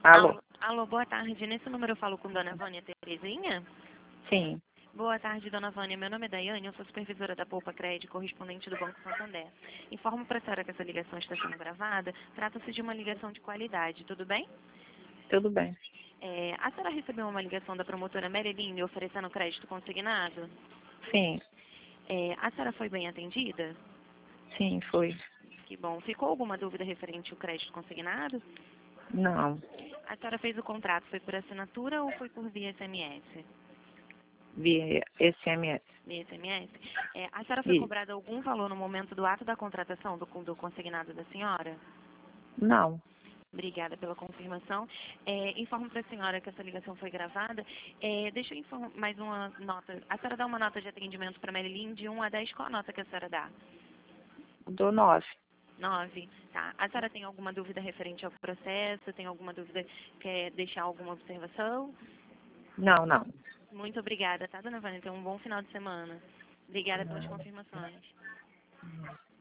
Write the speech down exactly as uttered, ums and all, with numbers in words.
Alô? Alô, alô, boa tarde. Nesse número eu falo com Dona Vânia Terezinha? Sim. Boa tarde, Dona Vânia. Meu nome é Daiane, eu sou supervisora da Poupa Crédito, correspondente do Banco Santander. Informo para a senhora que essa ligação está sendo gravada. Trata-se de uma ligação de qualidade, tudo bem? Tudo bem. É, a senhora recebeu uma ligação da promotora Mereline oferecendo crédito consignado? Sim. É, a senhora foi bem atendida? Sim, foi. Que bom. Ficou alguma dúvida referente ao crédito consignado? Não. A senhora fez o contrato, foi por assinatura ou foi por via S M S? Via S M S. Via S M S? É, a senhora foi Isso. cobrada algum valor no momento do ato da contratação do, do consignado da senhora? Não. Obrigada pela confirmação. É, informo para a senhora que essa ligação foi gravada. É, deixa eu informar mais uma nota. A senhora dá uma nota de atendimento para a Merilyn de um a dez. Qual a nota que a senhora dá? Do nove. nove. Tá. A senhora tem alguma dúvida referente ao processo? Tem alguma dúvida? Quer deixar alguma observação? Não, não. Muito obrigada, tá, dona Vânia? Tenha um bom final de semana. Obrigada pelas confirmações.